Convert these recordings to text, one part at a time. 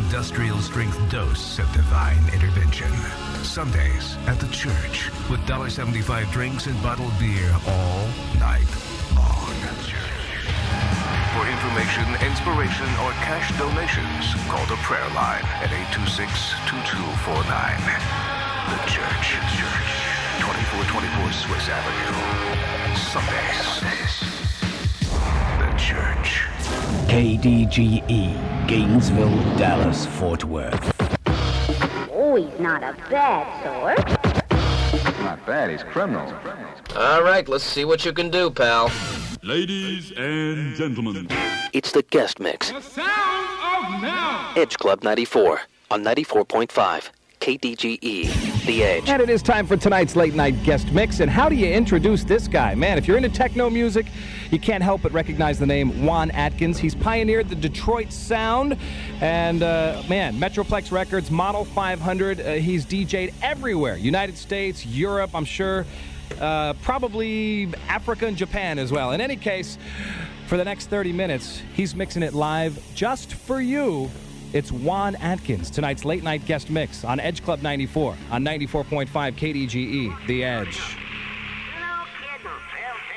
industrial strength dose of divine intervention. Sundays at the church with $1.75 drinks and bottled beer all night long. For information, inspiration, or cash donations, call the prayer line at 826-2249. The Church. 2424 Swiss Avenue. Sundays. The Church. KDGE, Gainesville, Dallas, Fort Worth. Oh, he's not a bad sort. Not bad, he's criminal. All right, let's see what you can do, pal. Ladies and gentlemen, It's the guest mix. the sound of now. Edge Club 94 on 94.5 KDGE, The Edge. And it is time for tonight's late night guest mix. And how do you introduce this guy? Man, if you're into techno music, you can't help but recognize the name Juan Atkins. He's pioneered the Detroit sound. And, Metroplex Records, Model 500. He's DJ'd everywhere. United States, Europe, I'm sure. Probably Africa and Japan as well. In any case, for the next 30 minutes, he's mixing it live just for you. It's Juan Atkins, tonight's late night guest mix on Edge Club 94 on 94.5 KDGE, The Edge. No kidding. 17,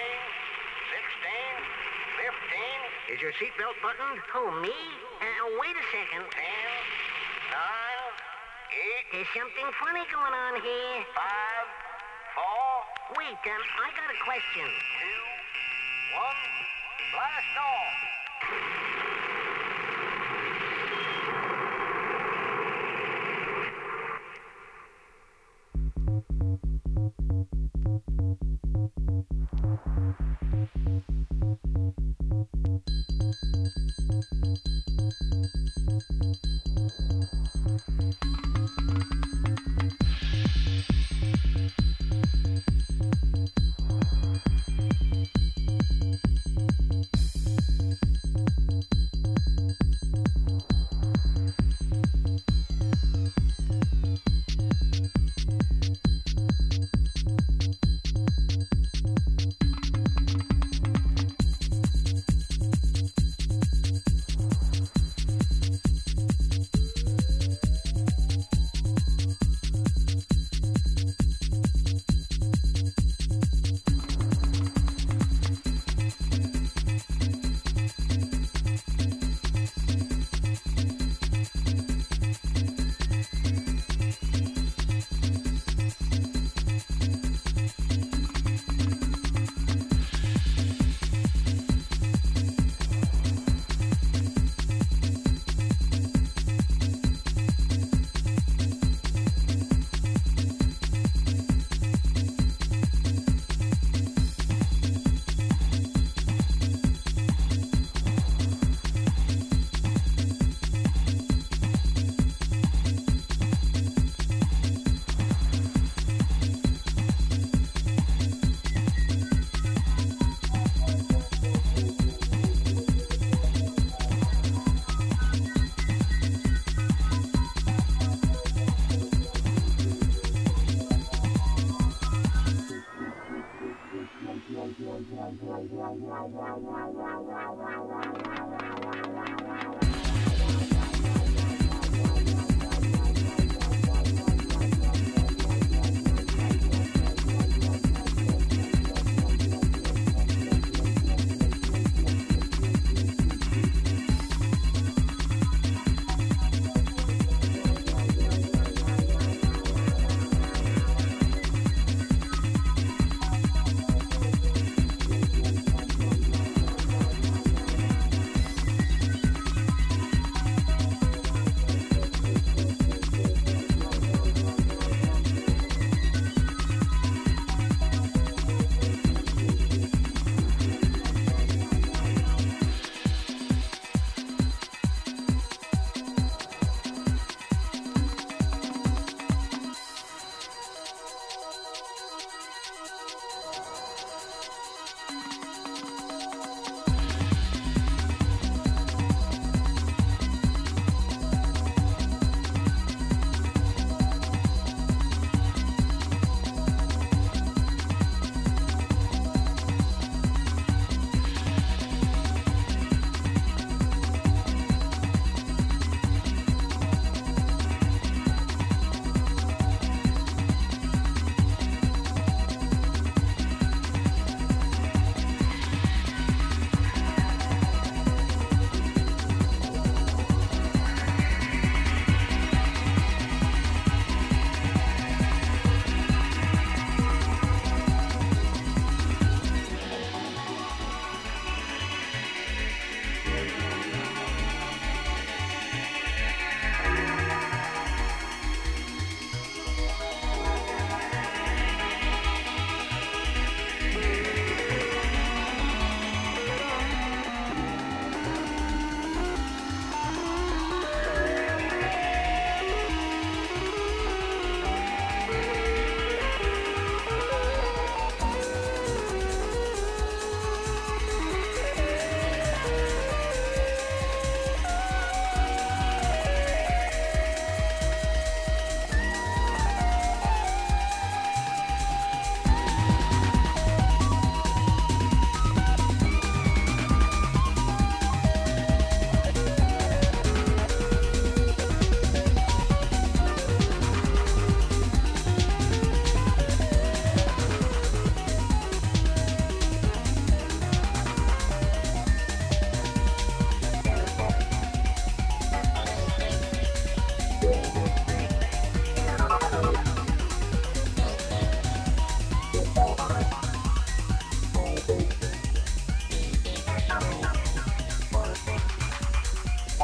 16, 15. Is your seatbelt buttoned? Who, me? Wait a second. 10, 9, 8. There's something funny going on here. 5, 4. Wait, I got a question. 2, 1. Blast off.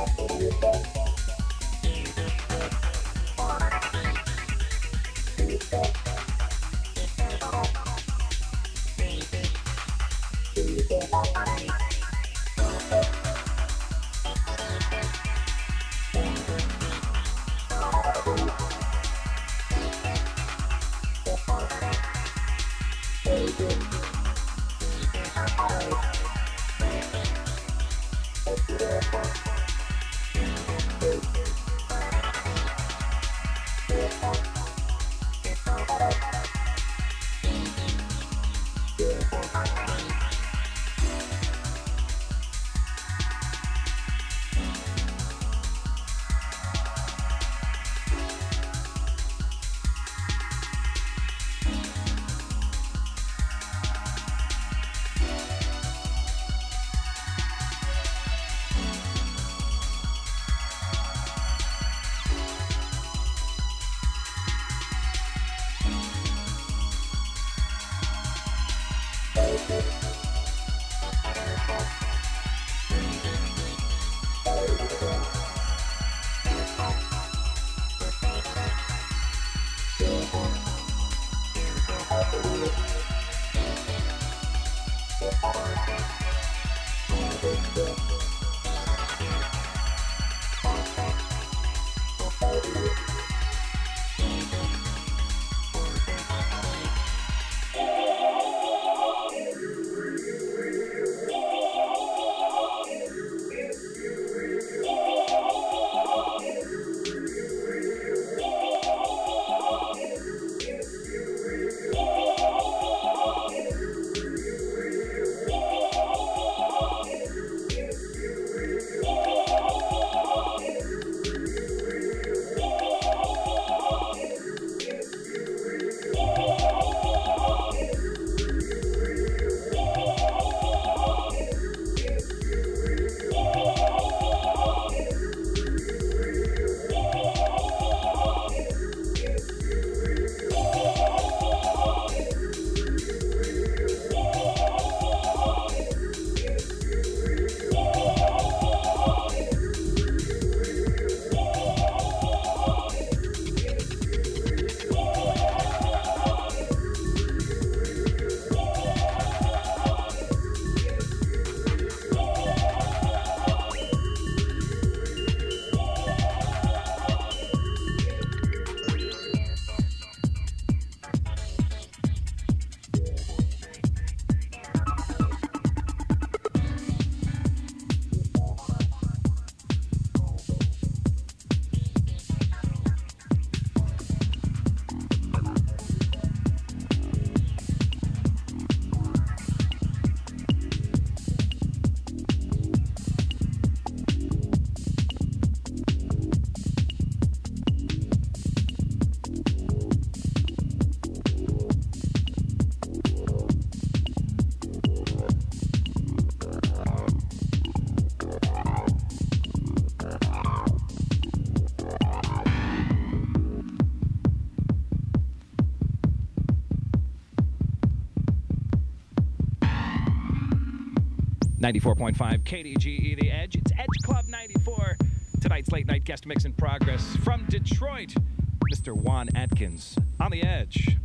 94.5 KDGE The Edge. It's Edge Club 94. Tonight's late night guest mix in progress from Detroit, Mr. Juan Atkins on The Edge.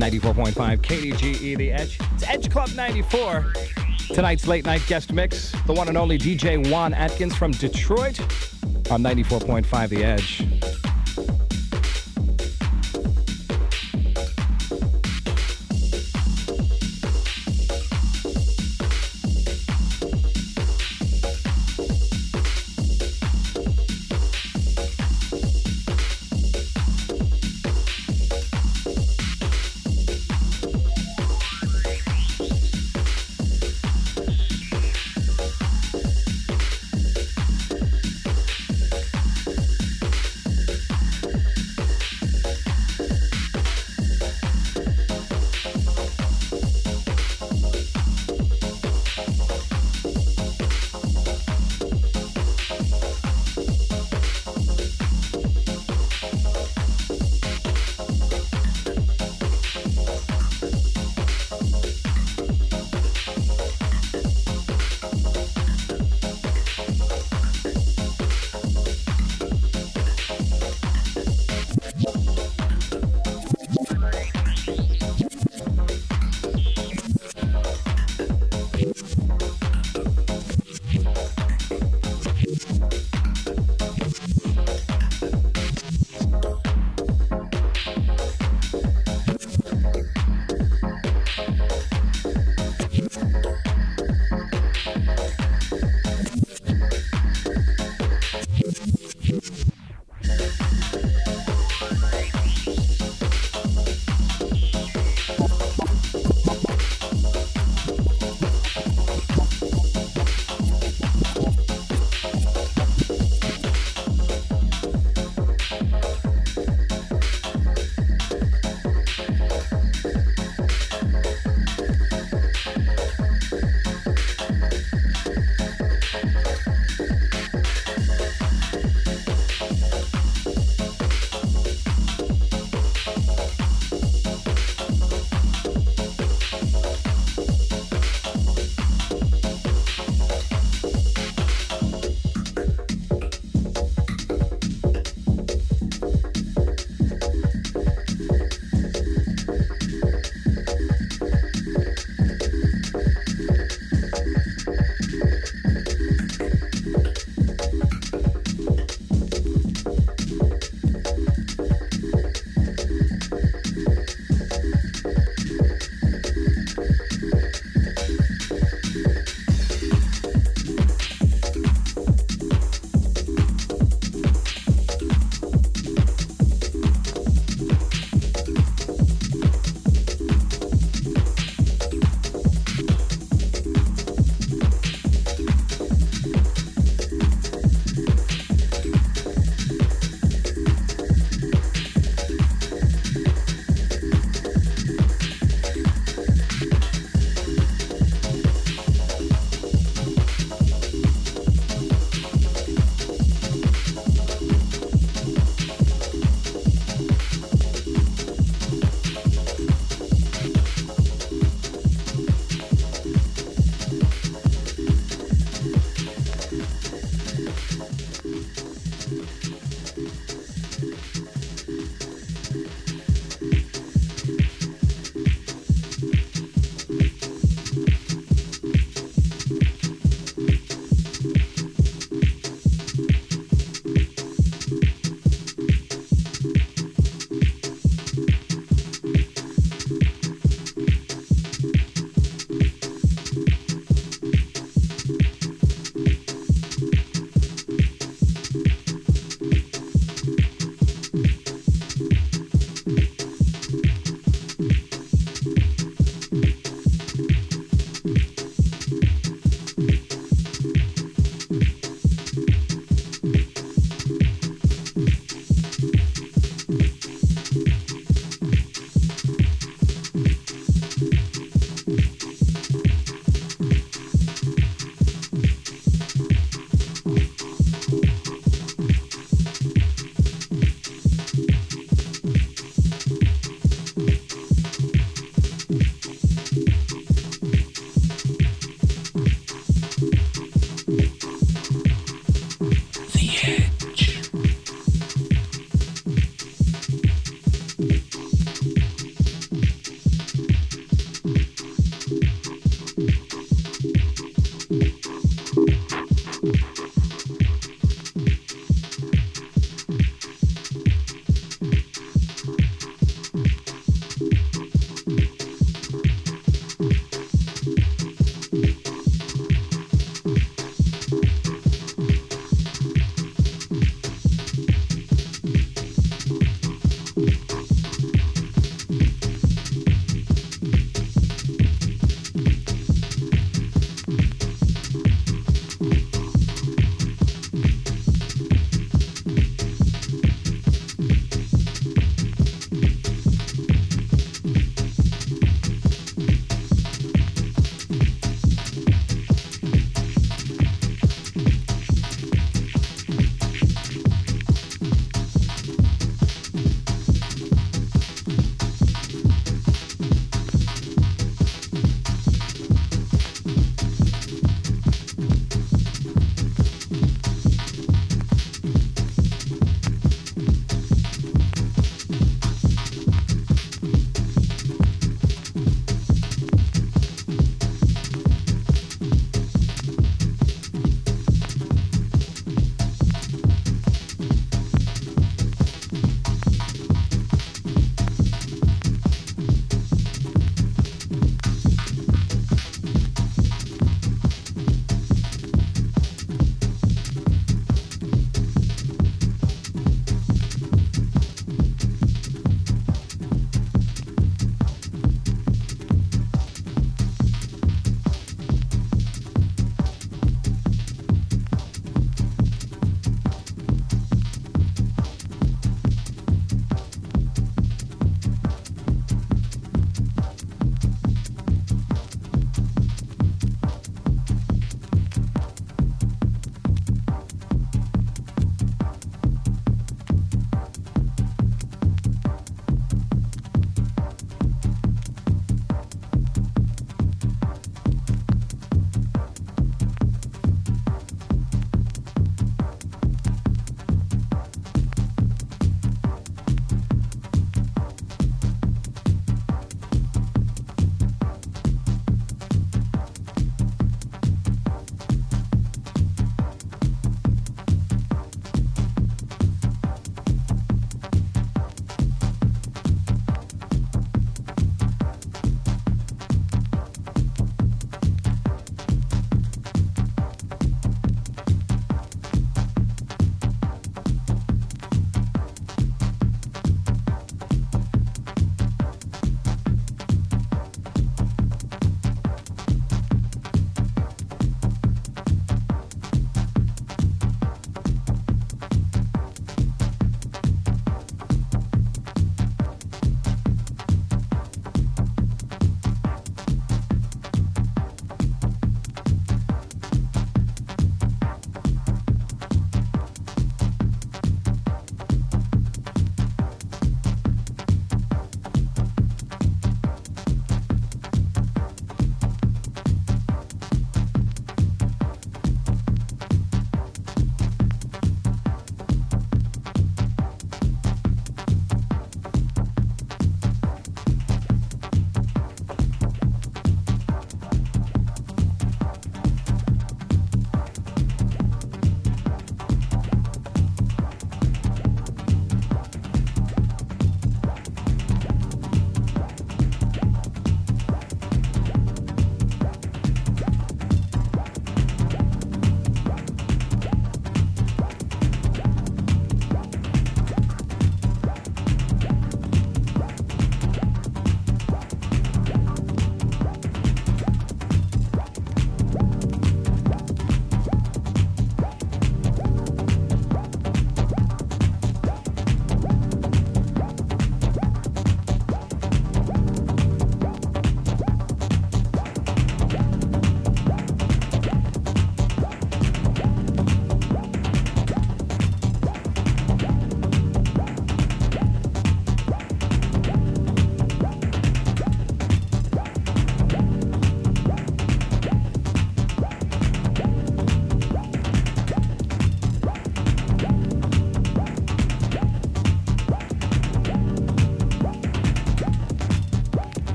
94.5 KDGE, The Edge. It's Edge Club 94. Tonight's late night guest mix, the one and only DJ Juan Atkins from Detroit on 94.5 The Edge.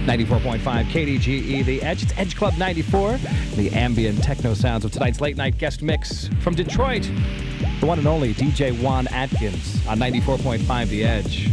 94.5 KDGE, The Edge. It's Edge Club 94, the ambient techno sounds of tonight's late night guest mix from Detroit, the one and only DJ Juan Atkins on 94.5 The Edge.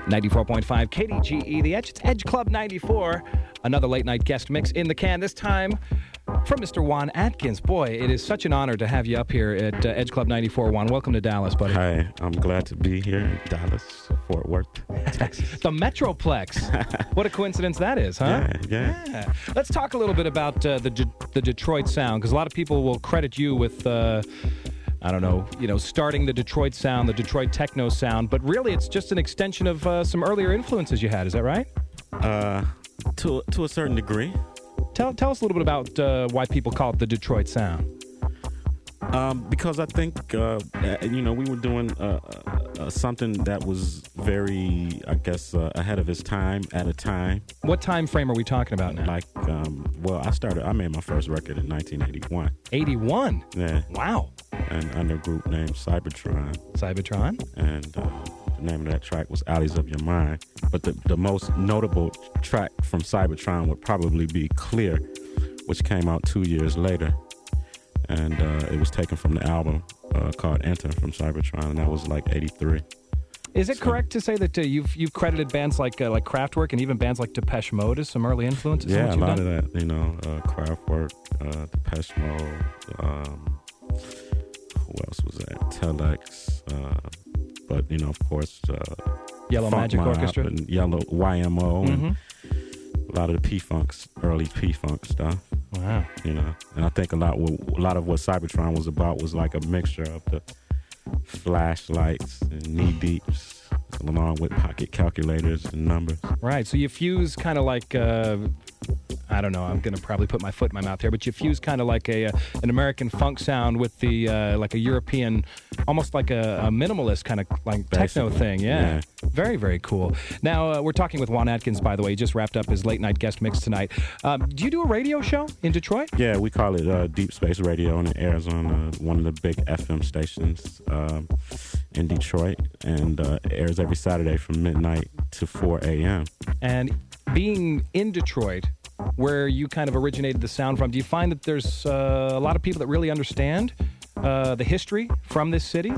94.5 KDGE, the Edge. It's Edge Club 94. Another late night guest mix in the can, this time from Mr. Juan Atkins. Boy, it is such an honor to have you up here at Edge Club 94. Juan, welcome to Dallas, buddy. Hi, I'm glad to be here in Dallas, Fort Worth, Texas. The Metroplex. What a coincidence that is, huh? Yeah. Let's talk a little bit about the Detroit sound, because a lot of people will credit you with, starting the Detroit sound, the Detroit techno sound, but really it's just an extension of some earlier influences you had. Is that right? To a certain degree. Tell us a little bit about why people call it the Detroit sound. Because I think, we were doing something that was very, ahead of its time at a time. What time frame are we talking about now? I made my first record in 1981. 81? Yeah. Wow. And under a group named Cybertron. Cybertron? And the name of that track was Alleys of Your Mind. But the most notable track from Cybertron would probably be Clear, which came out 2 years later. And it was taken from the album called Enter from Cybertron, and that was like 83. Is it correct to say that you've credited bands like Kraftwerk and even bands like Depeche Mode as some early influences? Yeah, a lot of that. Kraftwerk, Depeche Mode. Who else was that? Telex. But of course, Yellow Funk Magic Mob Orchestra, and Yellow YMO, and a lot of the P-Funk's early P-Funk stuff. Wow. And I think a lot of what Cybertron was about was like a mixture of the flashlights and knee deeps, along with pocket calculators and numbers. Right. So you fuse kind of like, I'm going to probably put my foot in my mouth here, but you fuse kind of like an American funk sound with the like a European, almost like a minimalist kind of like techno thing. Yeah. Very, very cool. Now, we're talking with Juan Atkins, by the way. He just wrapped up his late night guest mix tonight. Do you do a radio show in Detroit? Yeah, we call it Deep Space Radio, and it airs on one of the big FM stations in Detroit, and it airs every Saturday from midnight to 4 a.m. And being in Detroit, where you kind of originated the sound from, do you find that there's a lot of people that really understand the history from this city?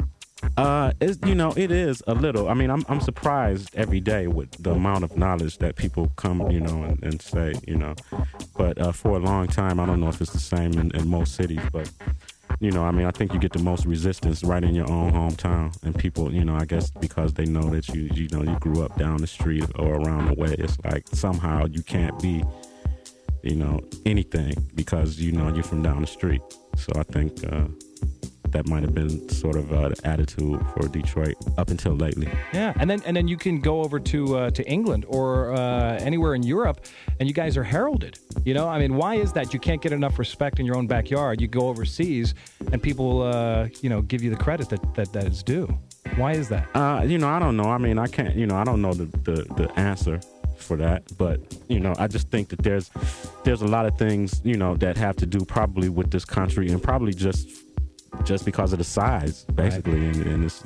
It is a little. I mean, I'm surprised every day with the amount of knowledge that people come, and say, But for a long time, I don't know if it's the same in most cities, but I think you get the most resistance right in your own hometown, and people, I guess because they know that you grew up down the street or around the way, it's like somehow you can't be, anything because you're from down the street. So I think that might have been sort of the attitude for Detroit up until lately. Yeah, and then you can go over to England or anywhere in Europe, and you guys are heralded. Why is that? You can't get enough respect in your own backyard. You go overseas, and people, give you the credit that is due. Why is that? I don't know. I mean, I can't. I don't know the answer for that, but I just think that there's a lot of things that have to do probably with this country, and probably just because of the size, basically, right. and it's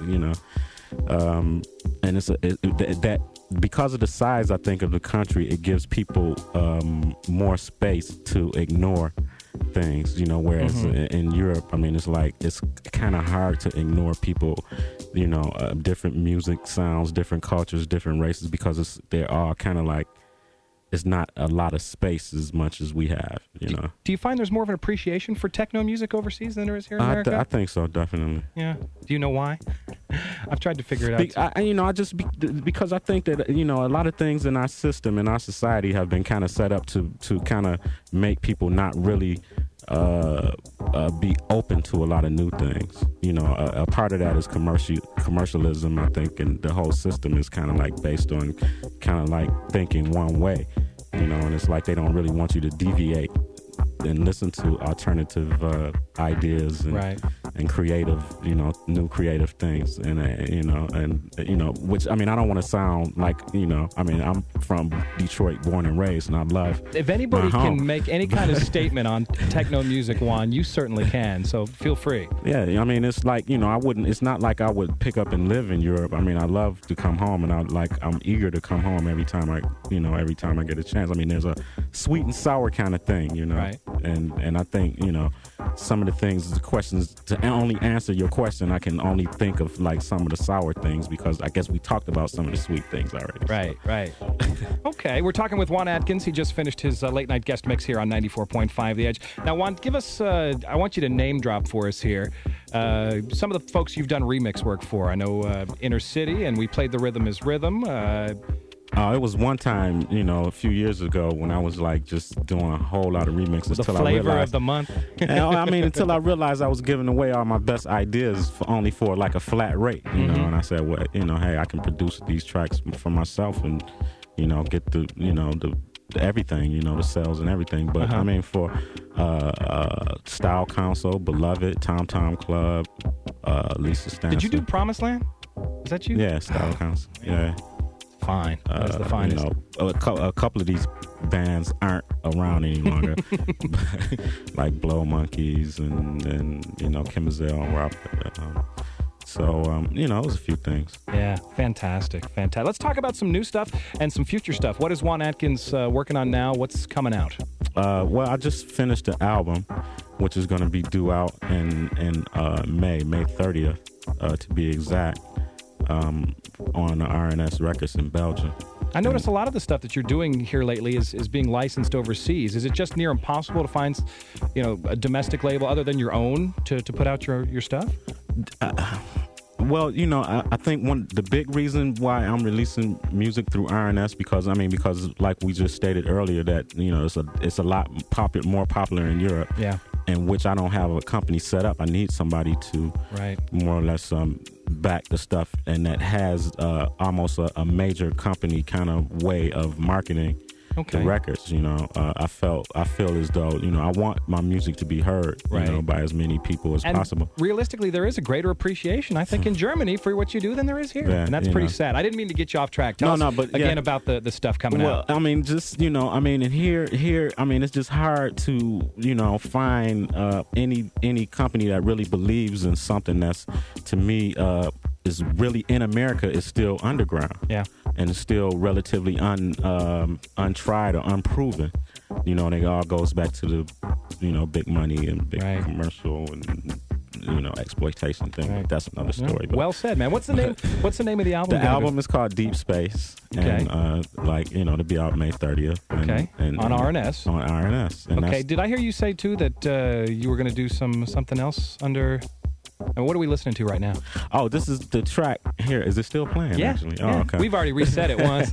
and it's that because of the size, I think, of the country, it gives people more space to ignore things, whereas in Europe, I mean, it's kind of hard to ignore people, different music sounds, different cultures, different races, because they're all kind of like, it's not a lot of space as much as we have, Do you find there's more of an appreciation for techno music overseas than there is here in America? I think so, definitely. Yeah. Do you know why? I've tried to figure it out. Because I think that, a lot of things in our system, in our society, have been kind of set up to kind of make people not really be open to a lot of new things. A part of that is commercialism, I think, and the whole system is kind of like based on kind of like thinking one way, and it's like they don't really want you to deviate and listen to alternative ideas and creative, new creative things, and which, I mean, I don't want to sound like, I'm from Detroit, born and raised, and I love. If anybody can make any kind of statement on techno music, Juan, you certainly can. So feel free. Yeah, I mean, it's like, it's not like I would pick up and live in Europe. I mean, I love to come home, and I'm eager to come home every time I get a chance. I mean, there's a sweet and sour kind of thing, Right. And I think, some of the things, the questions, to only answer your question, I can only think of like some of the sour things because I guess we talked about some of the sweet things already. Right. Okay, we're talking with Juan Atkins. He just finished his late night guest mix here on 94.5 The Edge. Now, Juan, give us, I want you to name drop for us here some of the folks you've done remix work for. I know Inner City, and we played The Rhythm is Rhythm. It was one time, a few years ago when I was like just doing a whole lot of remixes. The till flavor I realized, of the month. Until I realized I was giving away all my best ideas only for like a flat rate, you know. And I said, well, hey, I can produce these tracks for myself and, get the everything, the sales and everything. But I mean, for Style Council, Beloved, Tom Tom Club, Lisa Stanton. Did you do Promised Land? Is that you? Yeah, Style Council. Yeah. Fine. That's the finest. A couple of these bands aren't around any longer, like Blow Monkeys and Kim Mazelle and Robert. It was a few things. Yeah, fantastic. Let's talk about some new stuff and some future stuff. What is Juan Atkins working on now? What's coming out? Well, I just finished the album, which is going to be due out in May 30th, to be exact. On RNS Records in Belgium. I noticed a lot of the stuff that you're doing here lately is being licensed overseas. Is it just near impossible to find, a domestic label other than your own to put out your stuff? Well, I think the big reason why I'm releasing music through RNS because like we just stated earlier that it's a lot more popular in Europe. Yeah. In which I don't have a company set up. I need somebody to more or less back the stuff, and that has almost a major company kind of way of marketing the records. I feel as though I want my music to be heard by as many people as possible. Realistically, there is a greater appreciation, I think, in Germany for what you do than there is here, and that's pretty sad. I didn't mean to get you off track. Tell us again about the stuff coming out. Well, I mean, just and here, it's just hard to find any company that really believes in something that's, to me, is really in America is still underground. Yeah. And it's still relatively untried or unproven. It all goes back to the, big money and big commercial and, exploitation thing. Right. That's another story. But, well said, man. What's the name of the album? The album is called Deep Space. Okay. And, to be out May 30th. And, on RNS. On RNS. And okay. Did I hear you say, too, that you were going to do something else under... And what are we listening to right now? Oh, this is the track here. Is it still playing, actually? Oh, okay. We've already reset it once.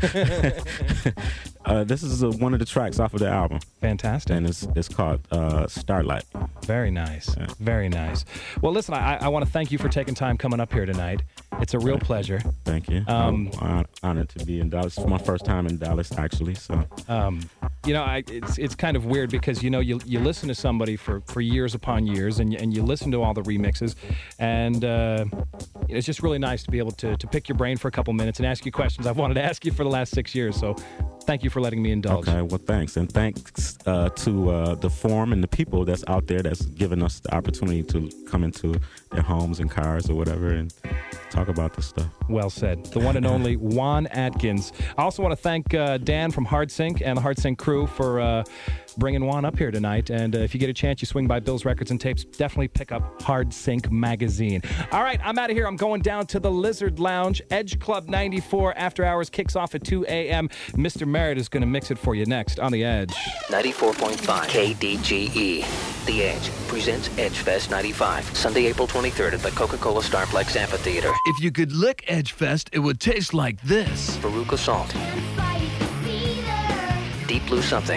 This is one of the tracks off of the album. Fantastic. And it's called Starlight. Very nice. Yeah. Very nice. Well, listen, I want to thank you for taking time coming up here tonight. It's a real pleasure. Thank you. I'm honored to be in Dallas. It's my first time in Dallas, actually. So, it's kind of weird because, you listen to somebody for years upon years and you listen to all the remixes. And it's just really nice to be able to pick your brain for a couple minutes and ask you questions I've wanted to ask you for the last 6 years. So thank you for letting me indulge. Okay, well, thanks. And thanks to the forum and the people that's out there that's given us the opportunity to come into their homes and cars or whatever and talk about this stuff. Well said. The one and only Juan Atkins. I also want to thank Dan from HardSync and the HardSync crew for bringing Juan up here tonight. And if you get a chance, you swing by Bill's Records and Tapes, definitely pick up HardSync magazine. All right, I'm out of here. I'm going down to the Lizard Lounge. Edge Club 94 After Hours kicks off at 2 a.m. Mr. Merritt is going to mix it for you next on The Edge. 94.5 KDGE. The Edge presents Edge Fest 95, Sunday, April 23rd at the Coca-Cola Starplex Amphitheater. If you could lick Edge Fest, it would taste like this. Veruca Salt. Deep Blue Something.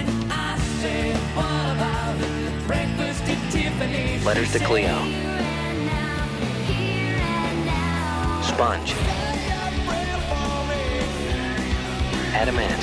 Letters to Cleo. Sponge. Adamant.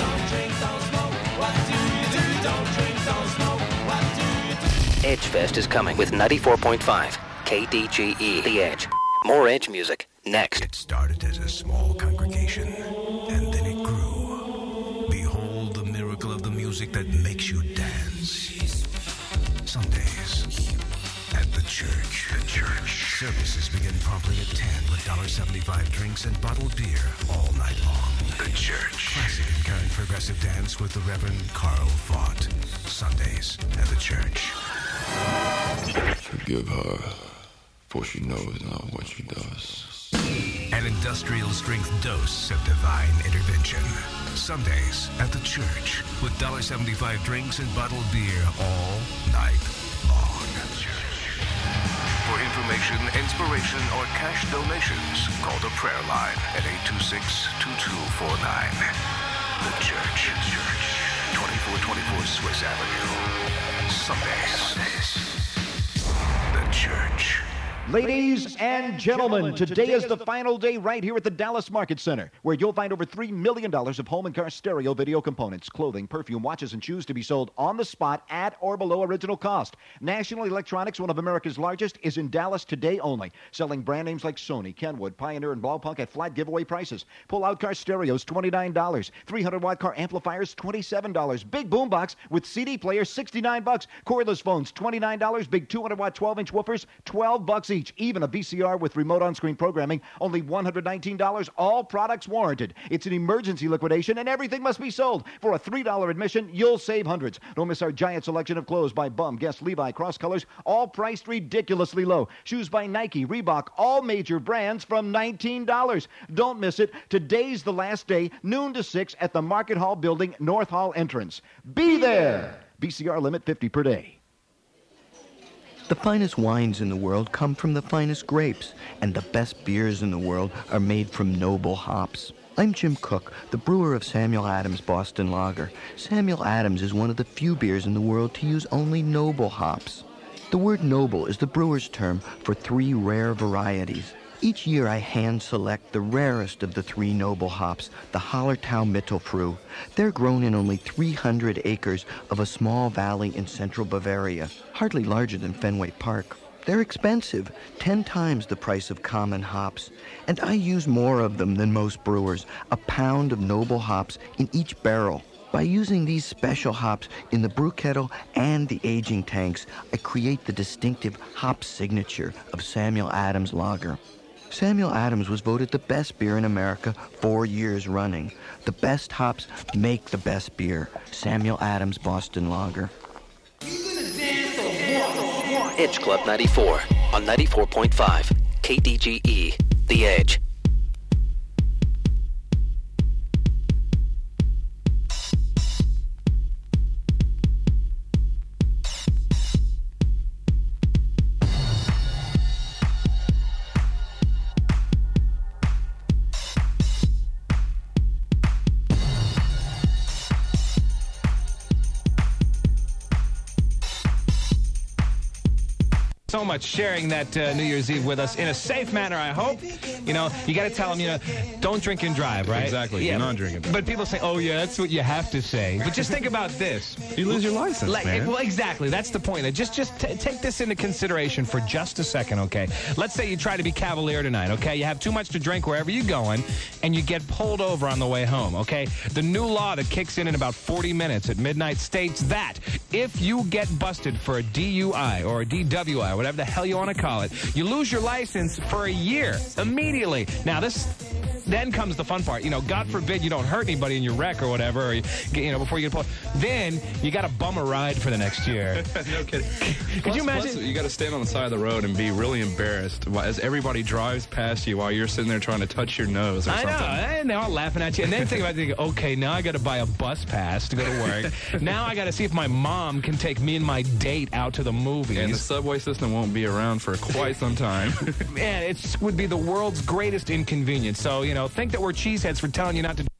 Edge Fest is coming with 94.5 KDGE. The Edge. More Edge music next. It started as a small congregation, and then it grew. Behold the miracle of the music that makes you dance. Sundays at the church. Services begin promptly at 10 with $1.75 drinks and bottled beer all night long. The church. Classic and current progressive dance with the Reverend Carl Fott. Sundays at the church. Forgive her, for she knows not what she does. An industrial strength dose of divine intervention. Sundays at the church with $1.75 drinks and bottled beer all night long. For information, inspiration, or cash donations, call the prayer line at 826-2249. The Church. 2424 Swiss Avenue. Sundays. The Church. Ladies and gentlemen, today is the final day right here at the Dallas Market Center, where you'll find over $3 million of home and car stereo video components, clothing, perfume, watches, and shoes to be sold on the spot at or below original cost. National Electronics, one of America's largest, is in Dallas today only, selling brand names like Sony, Kenwood, Pioneer, and Blaupunkt at flat giveaway prices. Pull-out car stereos, $29. 300-watt car amplifiers, $27. Big boombox with CD player, $69. Cordless phones, $29. Big 200-watt 12-inch woofers, $12 each. Even a VCR with remote on-screen programming, only $119. All products warranted. It's an emergency liquidation, and everything must be sold. For a $3 admission, you'll save hundreds. Don't miss our giant selection of clothes by Bum, Guess, Levi, Cross Colors, all priced ridiculously low. Shoes by Nike, Reebok, all major brands from $19. Don't miss it. Today's the last day, noon to 6 at the Market Hall Building, North Hall entrance. Be there! VCR limit 50 per day. The finest wines in the world come from the finest grapes, and the best beers in the world are made from noble hops. I'm Jim Cook, the brewer of Samuel Adams Boston Lager. Samuel Adams is one of the few beers in the world to use only noble hops. The word noble is the brewer's term for 3 rare varieties. Each year I hand-select the rarest of the 3 noble hops, the Hallertau Mittelfrüh. They're grown in only 300 acres of a small valley in central Bavaria, hardly larger than Fenway Park. They're expensive, 10 times the price of common hops, and I use more of them than most brewers, a pound of noble hops in each barrel. By using these special hops in the brew kettle and the aging tanks, I create the distinctive hop signature of Samuel Adams Lager. Samuel Adams was voted the best beer in America 4 years running. The best hops make the best beer. Samuel Adams Boston Lager. Edge Club 94 on 94.5 KDGE, The Edge. So much sharing that New Year's Eve with us in a safe manner, I hope. You know, you got to tell them, don't drink and drive, right? Exactly. Yeah, you're not drinking. But people say, oh, yeah, that's what you have to say. But just think about this. You lose your license, man. Well, exactly. That's the point. Just take this into consideration for just a second, okay? Let's say you try to be cavalier tonight, okay? You have too much to drink wherever you're going, and you get pulled over on the way home, okay? The new law that kicks in about 40 minutes at midnight states that if you get busted for a DUI or a DWI, whatever the hell you want to call it, you lose your license for a year immediately. Now, then comes the fun part. God forbid you don't hurt anybody in your wreck or whatever, or before you get pulled. Then you got to bum a ride for the next year. No kidding. Could you imagine? Plus, you got to stand on the side of the road and be really embarrassed as everybody drives past you while you're sitting there trying to touch your nose or something. I know, and they're all laughing at you. And then think about it, okay, now I got to buy a bus pass to go to work. Now I got to see if my mom can take me and my date out to the movies. And the subway system won't be around for quite some time. Man, it would be the world's greatest inconvenience. So, think that we're cheeseheads for telling you not to